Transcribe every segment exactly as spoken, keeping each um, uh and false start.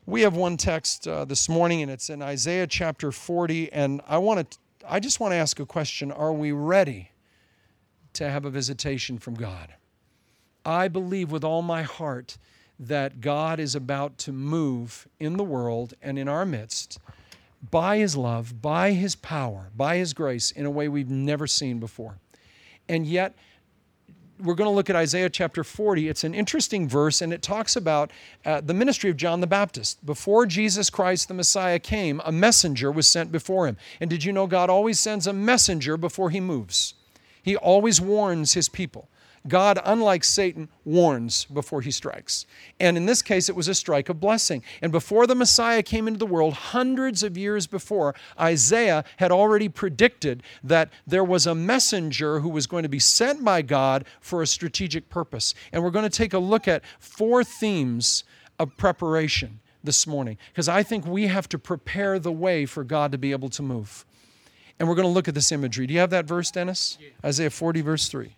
We have one text uh, this morning, and it's in Isaiah chapter forty, and I want to, I just want to ask a question. Are we ready to have a visitation from God? I believe with all my heart that God is about to move in the world and in our midst by His love, by His power, by His grace in a way we've never seen before. And yet, we're going to look at Isaiah chapter forty. It's an interesting verse, and it talks about uh, the ministry of John the Baptist. Before Jesus Christ, the Messiah, came, a messenger was sent before Him. And did you know God always sends a messenger before He moves? He always warns His people. God, unlike Satan, warns before He strikes. And in this case, it was a strike of blessing. And before the Messiah came into the world, hundreds of years before, Isaiah had already predicted that there was a messenger who was going to be sent by God for a strategic purpose. And we're going to take a look at four themes of preparation this morning, because I think we have to prepare the way for God to be able to move. And we're going to look at this imagery. Do you have that verse, Dennis? Yeah. Isaiah forty, verse three.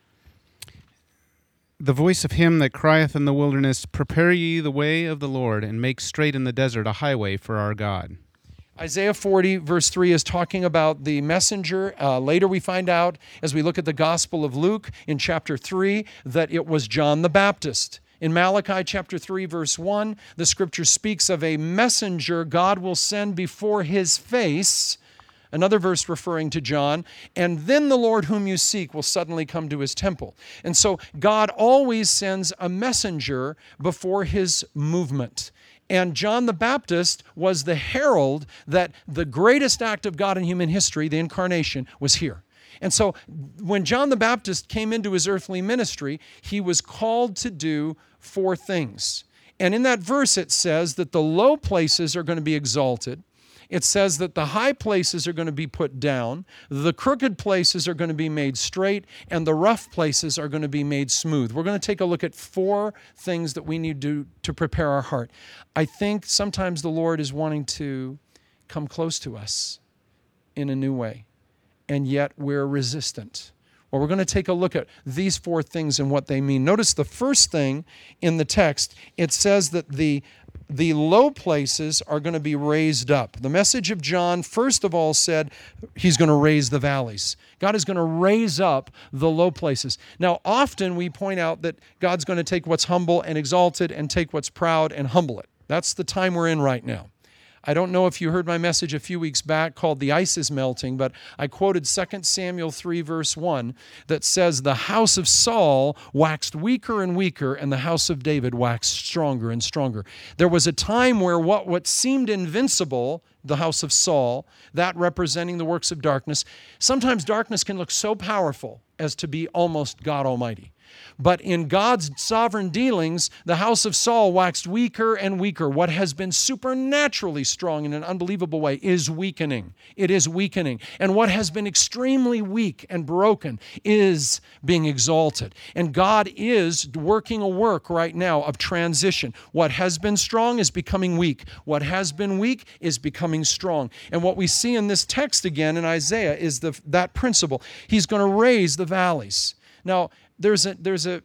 The voice of him that crieth in the wilderness, prepare ye the way of the Lord, and make straight in the desert a highway for our God. Isaiah forty, verse three is talking about the messenger. Uh, later we find out, as we look at the Gospel of Luke in chapter three, that it was John the Baptist. In Malachi chapter three, verse one, the Scripture speaks of a messenger God will send before His face. Another verse referring to John, and then the Lord whom you seek will suddenly come to His temple. And so God always sends a messenger before His movement. And John the Baptist was the herald that the greatest act of God in human history, the incarnation, was here. And so when John the Baptist came into his earthly ministry, he was called to do four things. And in that verse it says that the low places are going to be exalted. It says that the high places are going to be put down, the crooked places are going to be made straight, and the rough places are going to be made smooth. We're going to take a look at four things that we need to do to prepare our heart. I think sometimes the Lord is wanting to come close to us in a new way, and yet we're resistant. Well, we're going to take a look at these four things and what they mean. Notice the first thing in the text, it says that the The low places are going to be raised up. The message of John, first of all, said He's going to raise the valleys. God is going to raise up the low places. Now, often we point out that God's going to take what's humble and exalt it and take what's proud and humble it. That's the time we're in right now. I don't know if you heard my message a few weeks back called The Ice is Melting, but I quoted Second Samuel three, verse one, that says, the house of Saul waxed weaker and weaker, and the house of David waxed stronger and stronger. There was a time where what, what seemed invincible, the house of Saul, that representing the works of darkness, sometimes darkness can look so powerful as to be almost God Almighty. But in God's sovereign dealings, the house of Saul waxed weaker and weaker. What has been supernaturally strong in an unbelievable way is weakening. It is weakening. And what has been extremely weak and broken is being exalted. And God is working a work right now of transition. What has been strong is becoming weak. What has been weak is becoming strong. And what we see in this text again in Isaiah is the, that principle. He's going to raise the valleys. Now, There's a, there's a,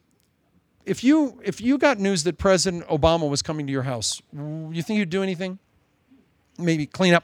if you, if you got news that President Obama was coming to your house, you think you'd do anything? Maybe clean up?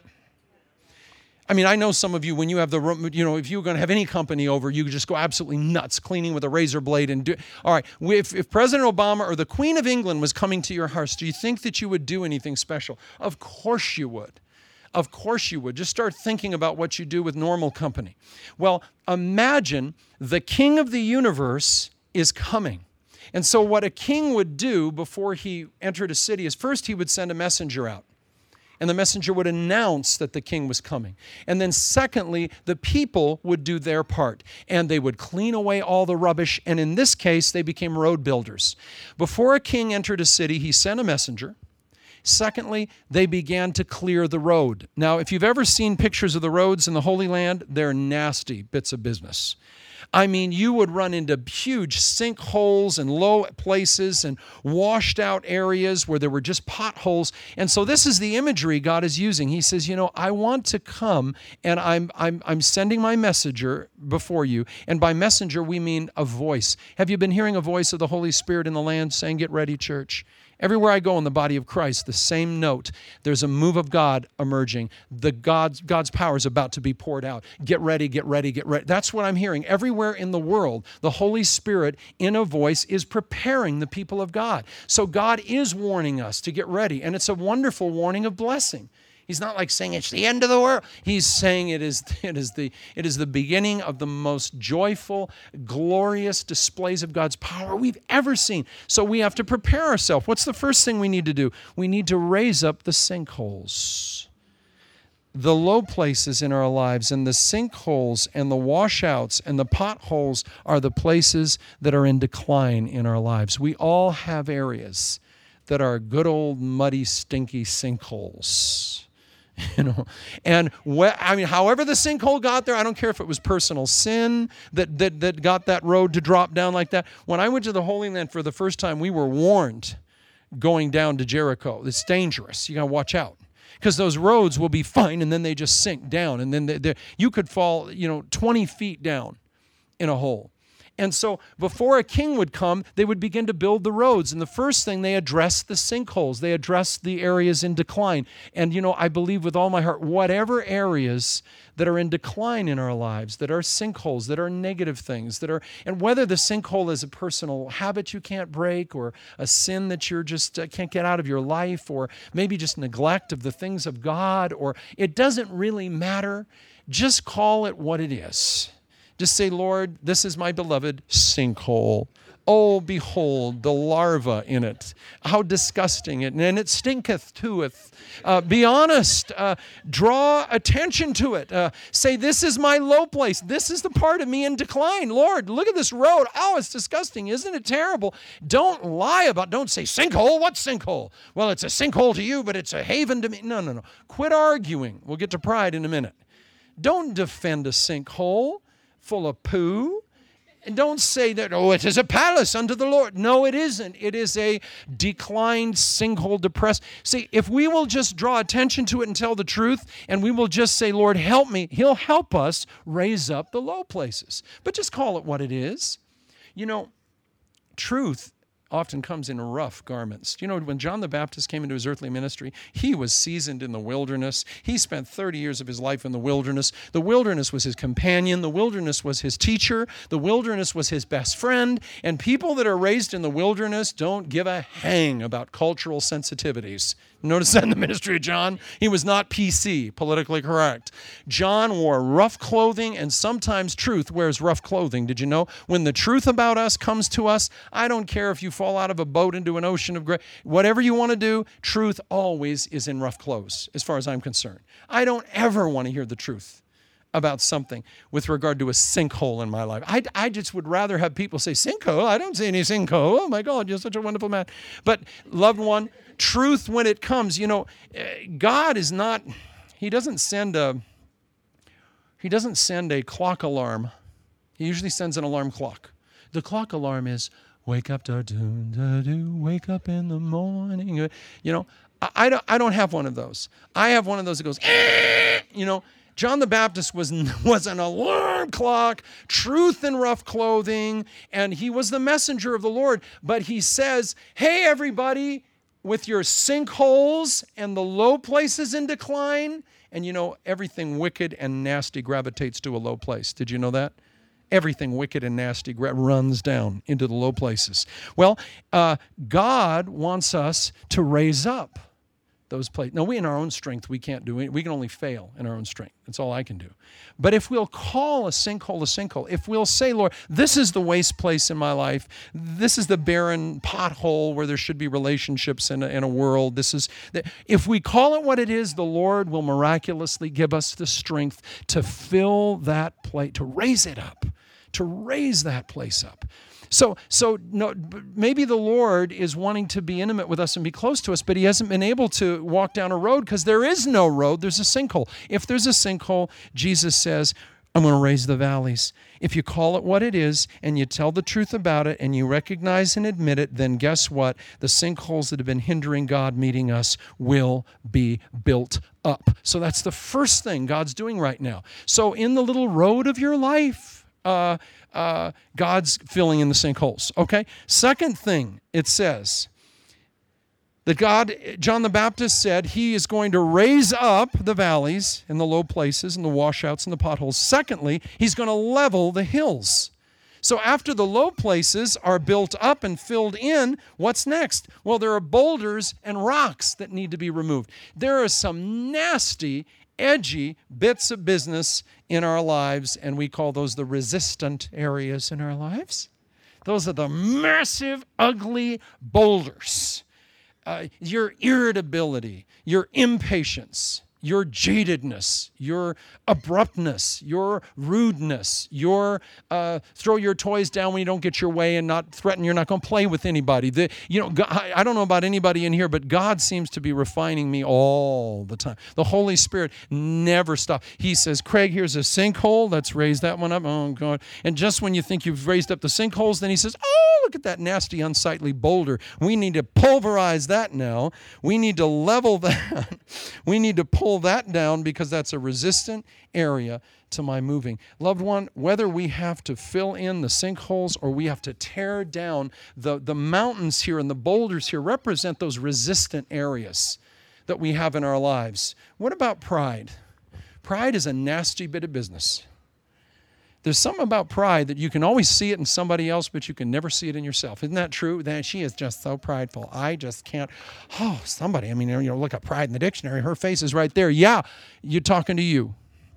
I mean, I know some of you, when you have the, you know, if you were going to have any company over, you could just go absolutely nuts cleaning with a razor blade and do, all right, if, if President Obama or the Queen of England was coming to your house, do you think that you would do anything special? Of course you would. Of course you would. Just start thinking about what you do with normal company. Well, imagine the king of the universe is coming. And so what a king would do before he entered a city is first he would send a messenger out. And the messenger would announce that the king was coming. And then secondly, the people would do their part. And they would clean away all the rubbish. And in this case, they became road builders. Before a king entered a city, he sent a messenger. Secondly, they began to clear the road. Now, if you've ever seen pictures of the roads in the Holy Land, they're nasty bits of business. I mean, you would run into huge sinkholes and low places and washed out areas where there were just potholes. And so this is the imagery God is using. He says, you know, I want to come and I'm, I'm, I'm sending my messenger before you. And by messenger, we mean a voice. Have you been hearing a voice of the Holy Spirit in the land saying, get ready, church? Everywhere I go in the body of Christ, the same note. There's a move of God emerging. The God's, God's power is about to be poured out. Get ready, get ready, get ready. That's what I'm hearing. Everywhere in the world, the Holy Spirit in a voice is preparing the people of God. So God is warning us to get ready, and it's a wonderful warning of blessing. He's not like saying it's the end of the world. He's saying it is, it is the, it is the beginning of the most joyful, glorious displays of God's power we've ever seen. So we have to prepare ourselves. What's the first thing we need to do? We need to raise up the sinkholes. The low places in our lives, and the sinkholes and the washouts and the potholes are the places that are in decline in our lives. We all have areas that are good old muddy, stinky sinkholes. You know, and wh- I mean, however the sinkhole got there, I don't care if it was personal sin that, that that got that road to drop down like that. When I went to the Holy Land for the first time, we were warned going down to Jericho. It's dangerous. You got to watch out, because those roads will be fine, and then they just sink down, and then they, they, you could fall, you know, twenty feet down in a hole. And so before a king would come, they would begin to build the roads. And the first thing, they addressed the sinkholes. They addressed the areas in decline. And, you know, I believe with all my heart, whatever areas that are in decline in our lives, that are sinkholes, that are negative things, that are, and whether the sinkhole is a personal habit you can't break, or a sin that you're just uh, can't get out of your life, or maybe just neglect of the things of God, or it doesn't really matter. Just call it what it is. Just say, Lord, this is my beloved sinkhole. Oh, behold, the larva in it. How disgusting it, and it stinketh toeth. Uh, be honest. Uh, draw attention to it. Uh, say, this is my low place. This is the part of me in decline. Lord, look at this road. Oh, it's disgusting. Isn't it terrible? Don't lie about, don't say, sinkhole. What sinkhole? Well, it's a sinkhole to you, but it's a haven to me. No, no, no. Quit arguing. We'll get to pride in a minute. Don't defend a sinkhole full of poo. And don't say that, oh, it is a palace unto the Lord. No, it isn't. It is a declined, sinkhole, depressed. See, if we will just draw attention to it and tell the truth, and we will just say, Lord, help me, He'll help us raise up the low places. But just call it what it is. You know, truth often comes in rough garments. You know, when John the Baptist came into his earthly ministry, he was seasoned in the wilderness. He spent thirty years of his life in the wilderness. The wilderness was his companion. The wilderness was his teacher. The wilderness was his best friend. And people that are raised in the wilderness don't give a hang about cultural sensitivities. Notice that in the ministry of John. He was not P C, politically correct. John wore rough clothing, and sometimes truth wears rough clothing. Did you know? When the truth about us comes to us, I don't care if you fall out of a boat into an ocean of gray. Whatever you want to do, truth always is in rough clothes, as far as I'm concerned. I don't ever want to hear the truth about something with regard to a sinkhole in my life. I, I just would rather have people say, sinkhole? I don't see any sinkhole. Oh my God, you're such a wonderful man. But loved one, truth when it comes, you know, God is not, He doesn't send a, He doesn't send a clock alarm. He usually sends an alarm clock. The clock alarm is, wake up, da do da do, wake up in the morning. You know, I, I don't, I don't have one of those. I have one of those that goes, eh, you know. John the Baptist was, was an alarm clock, truth in rough clothing, and he was the messenger of the Lord. But he says, hey, everybody, with your sinkholes and the low places in decline, and you know, everything wicked and nasty gravitates to a low place. Did you know that? Everything wicked and nasty gra- runs down into the low places. Well, uh, God wants us to raise up those places. Now, we in our own strength, we can't do it. We can only fail in our own strength. That's all I can do. But if we'll call a sinkhole a sinkhole, if we'll say, Lord, this is the waste place in my life, this is the barren pothole where there should be relationships in a, in a world, this is, the, if we call it what it is, the Lord will miraculously give us the strength to fill that place, to raise it up, to raise that place up. So, so no, maybe the Lord is wanting to be intimate with us and be close to us, but He hasn't been able to walk down a road because there is no road. There's a sinkhole. If there's a sinkhole, Jesus says, I'm going to raise the valleys. If you call it what it is and you tell the truth about it and you recognize and admit it, then guess what? The sinkholes that have been hindering God meeting us will be built up. So that's the first thing God's doing right now. So in the little road of your life, uh, Uh, God's filling in the sinkholes, okay? Second thing it says, That God, John the Baptist said, he is going to raise up the valleys and the low places and the washouts and the potholes. Secondly, he's going to level the hills. So after the low places are built up and filled in, what's next? Well, there are boulders and rocks that need to be removed. There are some nasty, edgy bits of business in our lives, and we call those the resistant areas in our lives. Those are the massive, ugly boulders. Uh, your irritability, your impatience, your jadedness, your abruptness, your rudeness, your uh, throw your toys down when you don't get your way and not threaten you're not going to play with anybody. The, you know, God, I don't know about anybody in here, but God seems to be refining me all the time. The Holy Spirit never stops. He says, Craig, here's a sinkhole. Let's raise that one up. Oh, God. And just when you think you've raised up the sinkholes, then he says, oh, look at that nasty, unsightly boulder. We need to pulverize that now. We need to level that. We need to pull that down because that's a resistant area to my moving. Loved one, whether we have to fill in the sinkholes or we have to tear down the, the mountains here and the boulders here represent those resistant areas that we have in our lives. What about pride? Pride is a nasty bit of business. There's something about pride that you can always see it in somebody else, but you can never see it in yourself. Isn't that true? That she is just so prideful. I just can't. Oh, somebody. I mean, you know, look at pride in the dictionary. Her face is right there. Yeah, you're talking to you.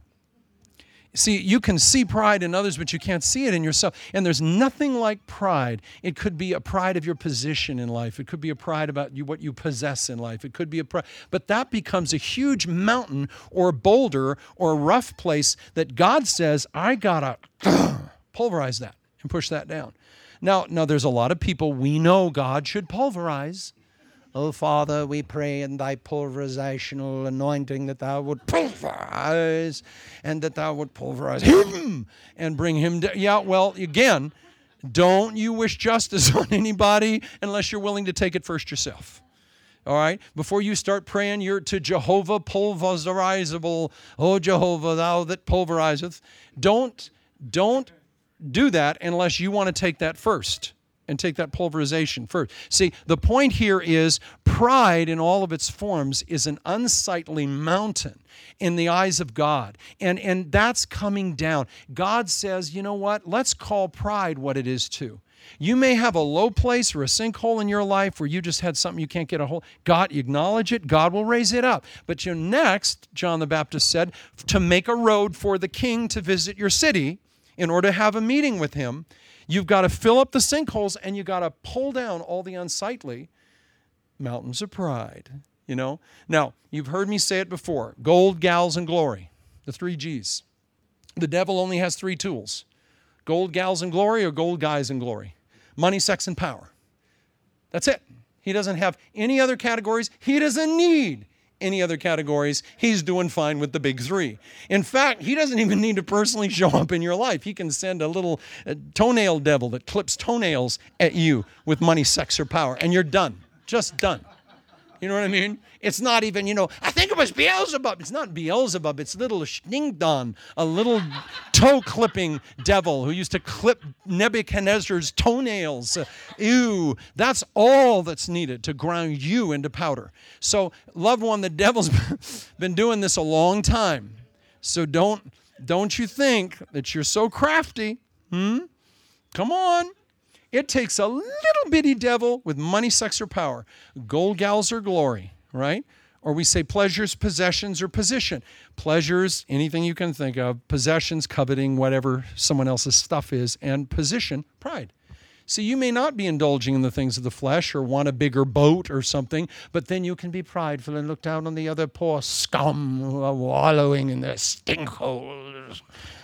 See, you can see pride in others, but you can't see it in yourself. And there's nothing like pride. It could be a pride of your position in life. It could be a pride about you, what you possess in life. It could be a pride. But that becomes a huge mountain or boulder or rough place that God says, I got to pulverize that and push that down. Now, now, there's a lot of people we know God should pulverize. Oh, Father, we pray in thy pulverizational anointing that thou would pulverize and that thou would pulverize him and bring him down. Yeah, well, again, don't you wish justice on anybody unless you're willing to take it first yourself. All right? Before you start praying, you're to Jehovah pulverizable. Oh, Jehovah, thou that pulverizeth. Don't, don't do that unless you want to take that first. And take that pulverization first. See, the point here is pride in all of its forms is an unsightly mountain in the eyes of God. And, and that's coming down. God says, you know what? Let's call pride what it is too. You may have a low place or a sinkhole in your life where you just had something you can't get a hold. God, you acknowledge it. God will raise it up. But you next, John the Baptist said, to make a road for the king to visit your city in order to have a meeting with him, you've got to fill up the sinkholes and you've got to pull down all the unsightly mountains of pride, you know. Now, you've heard me say it before, gold, gals, and glory, the three G's. The devil only has three tools, gold, gals, and glory or gold, guys, and glory. Money, sex, and power. That's it. He doesn't have any other categories. He doesn't need any other categories. He's doing fine with the big three. In fact, he doesn't even need to personally show up in your life. He can send a little uh, toenail devil that clips toenails at you with money, sex, or power, and you're done. Just done. You know what I mean? It's not even, you know, I think it was Beelzebub. It's not Beelzebub. It's little Shningdon, a little toe-clipping devil who used to clip Nebuchadnezzar's toenails. Uh, ew. That's all that's needed to grind you into powder. So, loved one, the devil's been doing this a long time. So don't, don't you think that you're so crafty. Hmm? Come on. It takes a little bitty devil with money, sex, or power. Gold, gals, or glory, right? Or we say pleasures, possessions, or position. Pleasures, anything you can think of. Possessions, coveting whatever someone else's stuff is. And position, pride. See, you may not be indulging in the things of the flesh or want a bigger boat or something, but then you can be prideful and look down on the other poor scum who are wallowing in their stinkholes.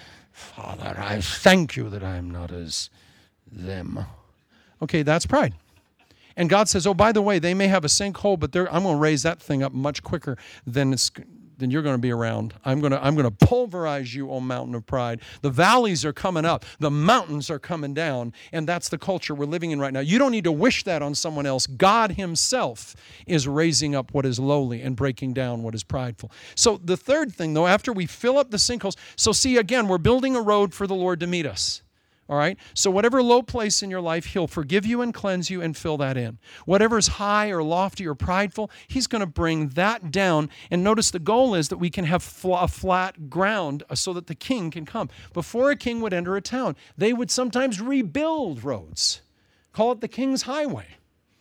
Father, I thank you that I am not as them. Okay, that's pride. And God says, oh, by the way, they may have a sinkhole, but I'm going to raise that thing up much quicker than it's than you're going to be around. I'm going to I'm going to pulverize you, O mountain of pride. The valleys are coming up. The mountains are coming down. And that's the culture we're living in right now. You don't need to wish that on someone else. God himself is raising up what is lowly and breaking down what is prideful. So the third thing, though, after we fill up the sinkholes, so see, again, we're building a road for the Lord to meet us. All right? So whatever low place in your life, he'll forgive you and cleanse you and fill that in. Whatever's high or lofty or prideful, he's going to bring that down. And notice the goal is that we can have fl- a flat ground so that the king can come. Before a king would enter a town, they would sometimes rebuild roads. Call it the king's highway.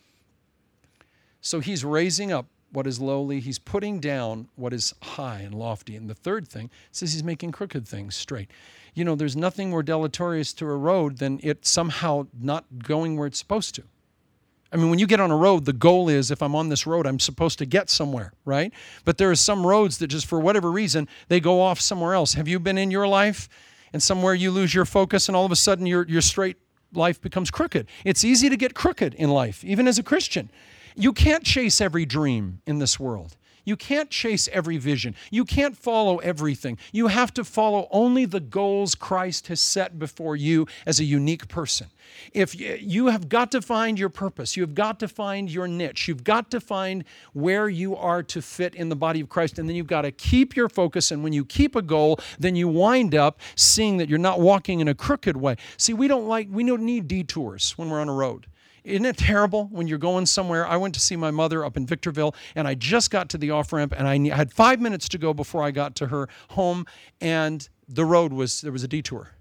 So he's raising up what is lowly. He's putting down what is high and lofty. And the third thing says he's making crooked things straight. You know, there's nothing more deleterious to a road than it somehow not going where it's supposed to. I mean, when you get on a road, the goal is, if I'm on this road, I'm supposed to get somewhere, right? But there are some roads that just for whatever reason, they go off somewhere else. Have you been in your life and somewhere you lose your focus and all of a sudden your, your straight life becomes crooked? It's easy to get crooked in life, even as a Christian. You can't chase every dream in this world. You can't chase every vision. You can't follow everything. You have to follow only the goals Christ has set before you as a unique person. If you, you have got to find your purpose, you've got to find your niche, you've got to find where you are to fit in the body of Christ, and then you've got to keep your focus, and when you keep a goal, then you wind up seeing that you're not walking in a crooked way. See, we don't like, we don't need detours when we're on a road. Isn't it terrible when you're going somewhere? I went to see my mother up in Victorville, and I just got to the off-ramp, and I had five minutes to go before I got to her home, and the road was, there was a detour.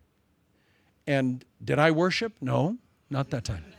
And did I worship? No, not that time.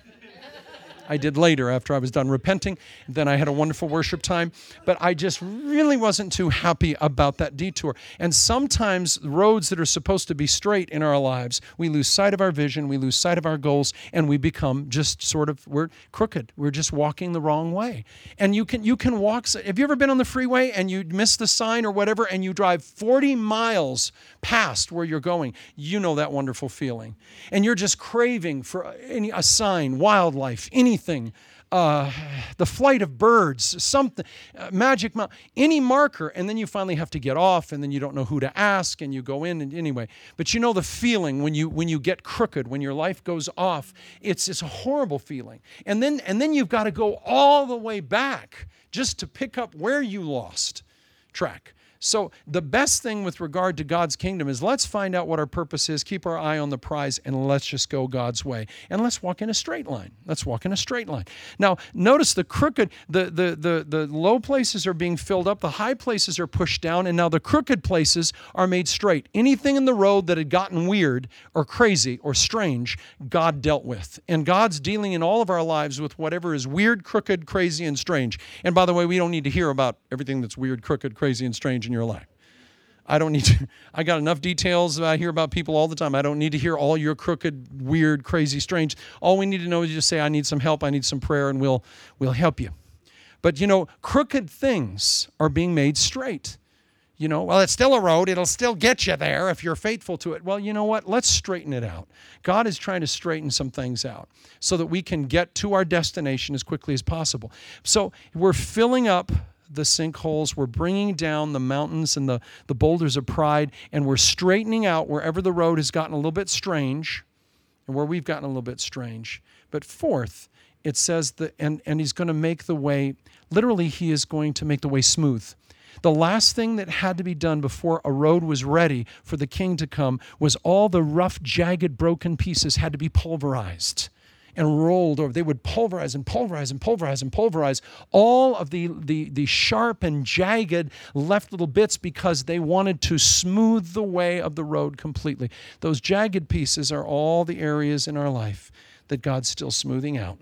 I did later after I was done repenting. Then I had a wonderful worship time. But I just really wasn't too happy about that detour. And sometimes roads that are supposed to be straight in our lives, we lose sight of our vision, we lose sight of our goals, and we become just sort of, we're crooked. We're just walking the wrong way. And you can you can walk, have you ever been on the freeway and you miss the sign or whatever and you drive forty miles past where you're going? You know that wonderful feeling. And you're just craving for any a sign, wildlife, anything. Anything, uh, the flight of birds, something, uh, magic, any marker, and then you finally have to get off, and then you don't know who to ask, and you go in, and anyway. But you know the feeling when you when you get crooked, when your life goes off. It's it's a horrible feeling, and then and then you've got to go all the way back just to pick up where you lost track. So the best thing with regard to God's kingdom is let's find out what our purpose is, keep our eye on the prize, and let's just go God's way. And let's walk in a straight line. Let's walk in a straight line. Now, notice the crooked, the, the, the, the low places are being filled up, the high places are pushed down, and now the crooked places are made straight. Anything in the road that had gotten weird or crazy or strange, God dealt with. And God's dealing in all of our lives with whatever is weird, crooked, crazy, and strange. And by the way, we don't need to hear about everything that's weird, crooked, crazy, and strange in your life. I don't need to, I got enough details I hear about people all the time. I don't need to hear all your crooked, weird, crazy, strange. All we need to know is just say, I need some help, I need some prayer, and we'll we'll help you. But you know, crooked things are being made straight. You know, well, it's still a road. It'll still get you there if you're faithful to it. Well, you know what? Let's straighten it out. God is trying to straighten some things out so that we can get to our destination as quickly as possible. So we're filling up the sinkholes, we're bringing down the mountains and the, the boulders of pride, and we're straightening out wherever the road has gotten a little bit strange and where we've gotten a little bit strange. But fourth, it says that, and, and he's going to make the way, literally he is going to make the way smooth. The last thing that had to be done before a road was ready for the king to come was all the rough, jagged, broken pieces had to be pulverized and rolled over. They would pulverize and pulverize and pulverize and pulverize all of the, the, the sharp and jagged left little bits because they wanted to smooth the way of the road completely. Those jagged pieces are all the areas in our life that God's still smoothing out.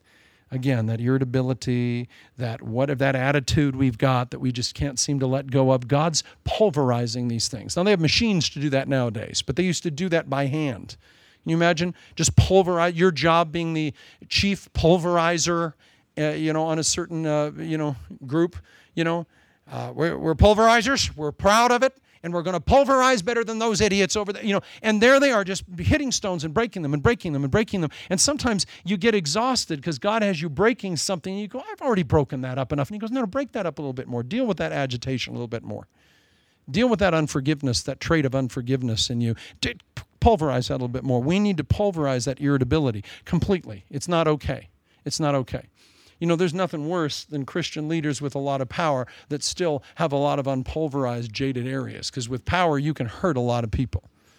Again, that irritability, that what if that attitude we've got that we just can't seem to let go of, God's pulverizing these things. Now, they have machines to do that nowadays, but they used to do that by hand. Can you imagine just pulverize, your job being the chief pulverizer, uh, you know, on a certain, uh, you know, group, you know, uh, we're, we're pulverizers, we're proud of it, and we're going to pulverize better than those idiots over there, you know, and there they are just hitting stones and breaking them and breaking them and breaking them. And sometimes you get exhausted because God has you breaking something, and you go, I've already broken that up enough. And he goes, no, no, break that up a little bit more. Deal with that agitation a little bit more. Deal with that unforgiveness, that trait of unforgiveness in you. D- pulverize that a little bit more. We need to pulverize that irritability completely. It's not okay. It's not okay. You know, there's nothing worse than Christian leaders with a lot of power that still have a lot of unpulverized, jaded areas, because with power, you can hurt a lot of people.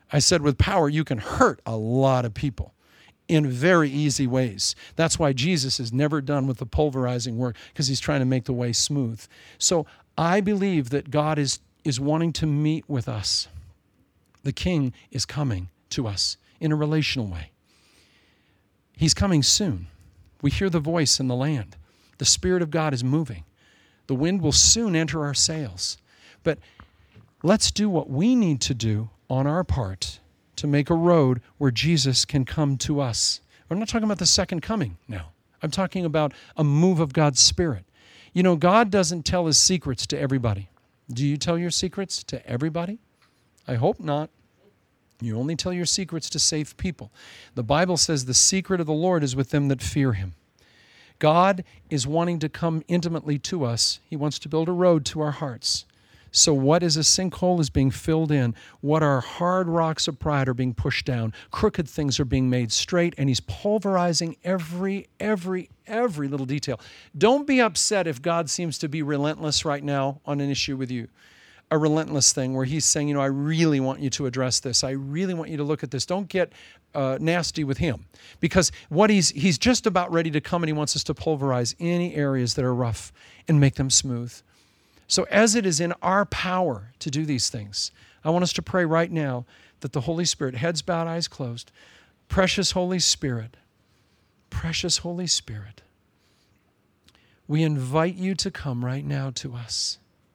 I said with power, you can hurt a lot of people in very easy ways. That's why Jesus is never done with the pulverizing work, because he's trying to make the way smooth. So I believe that God is, is wanting to meet with us. The King is coming to us in a relational way. He's coming soon. We hear the voice in the land. The Spirit of God is moving. The wind will soon enter our sails. But let's do what we need to do on our part to make a road where Jesus can come to us. I'm not talking about the second coming now. I'm talking about a move of God's Spirit. You know, God doesn't tell his secrets to everybody. Do you tell your secrets to everybody? I hope not. You only tell your secrets to safe people. The Bible says the secret of the Lord is with them that fear him. God is wanting to come intimately to us. He wants to build a road to our hearts. So what is a sinkhole is being filled in. What are hard rocks of pride are being pushed down. Crooked things are being made straight, and he's pulverizing every, every, every little detail. Don't be upset if God seems to be relentless right now on an issue with you. A relentless thing where he's saying, you know, I really want you to address this. I really want you to look at this. Don't get uh, nasty with him, because what he's he's just about ready to come, and he wants us to pulverize any areas that are rough and make them smooth. So as it is in our power to do these things, I want us to pray right now that the Holy Spirit, heads bowed, eyes closed, precious Holy Spirit, precious Holy Spirit, we invite you to come right now to us.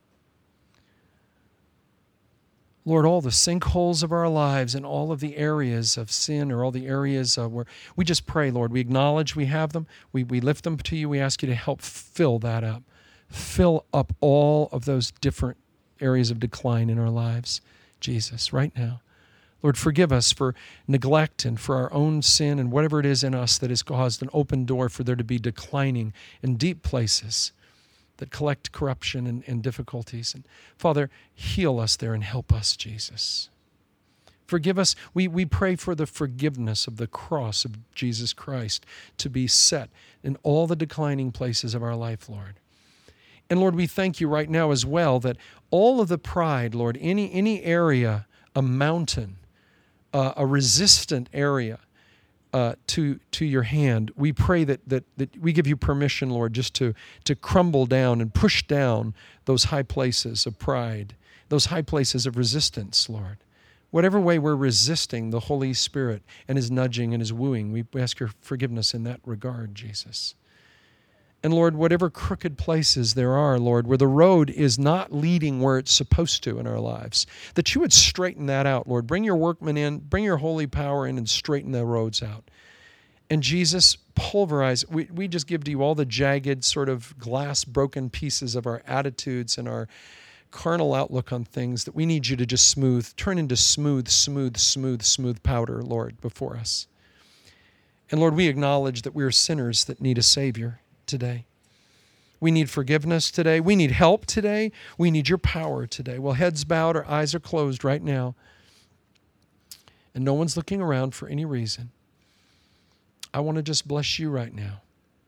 Lord, all the sinkholes of our lives and all of the areas of sin, or all the areas of where we just pray, Lord, we acknowledge we have them. We, we lift them to you. We ask you to help fill that up. Fill up all of those different areas of decline in our lives, Jesus, right now. Lord, forgive us for neglect and for our own sin and whatever it is in us that has caused an open door for there to be declining in deep places that collect corruption and, and difficulties. And Father, heal us there and help us, Jesus. Forgive us. We, we pray for the forgiveness of the cross of Jesus Christ to be set in all the declining places of our life, Lord. And Lord, we thank you right now as well that all of the pride, Lord, any, any area, a mountain, uh, a resistant area uh, to, to your hand, we pray that, that, that we give you permission, Lord, just to, to crumble down and push down those high places of pride, those high places of resistance, Lord. Whatever way we're resisting the Holy Spirit and his nudging and his wooing, we ask your forgiveness in that regard, Jesus. And Lord, whatever crooked places there are, Lord, where the road is not leading where it's supposed to in our lives, that you would straighten that out, Lord. Bring your workmen in, bring your holy power in and straighten the roads out. And Jesus, pulverize, we, we just give to you all the jagged sort of glass broken pieces of our attitudes and our carnal outlook on things that we need you to just smooth, turn into smooth, smooth, smooth, smooth powder, Lord, before us. And Lord, we acknowledge that we are sinners that need a Savior today. We need forgiveness today. We need help today. We need your power today. Well, heads bowed, our eyes are closed right now, and no one's looking around for any reason. I want to just bless you right now.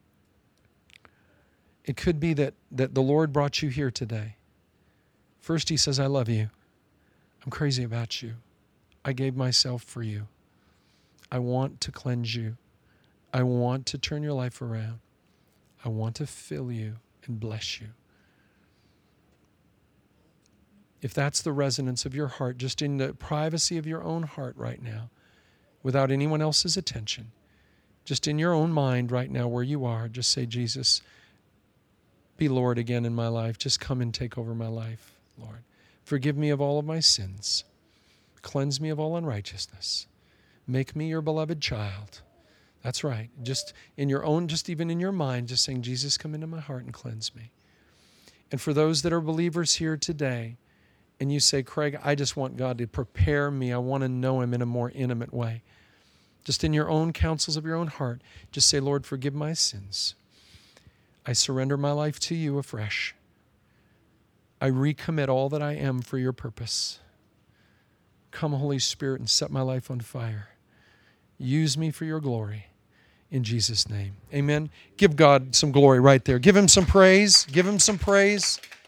It could be that, that the Lord brought you here today. First, he says, I love you. I'm crazy about you. I gave myself for you. I want to cleanse you. I want to turn your life around. I want to fill you and bless you. If that's the resonance of your heart, just in the privacy of your own heart right now, without anyone else's attention, just in your own mind right now where you are, just say, Jesus, be Lord again in my life. Just come and take over my life, Lord. Forgive me of all of my sins. Cleanse me of all unrighteousness. Make me your beloved child. That's right. Just in your own, just even in your mind, just saying, Jesus, come into my heart and cleanse me. And for those that are believers here today, and you say, Craig, I just want God to prepare me. I want to know him in a more intimate way. Just in your own counsels of your own heart, just say, Lord, forgive my sins. I surrender my life to you afresh. I recommit all that I am for your purpose. Come, Holy Spirit, and set my life on fire. Use me for your glory. In Jesus' name. Amen. Give God some glory right there. Give him some praise. Give him some praise.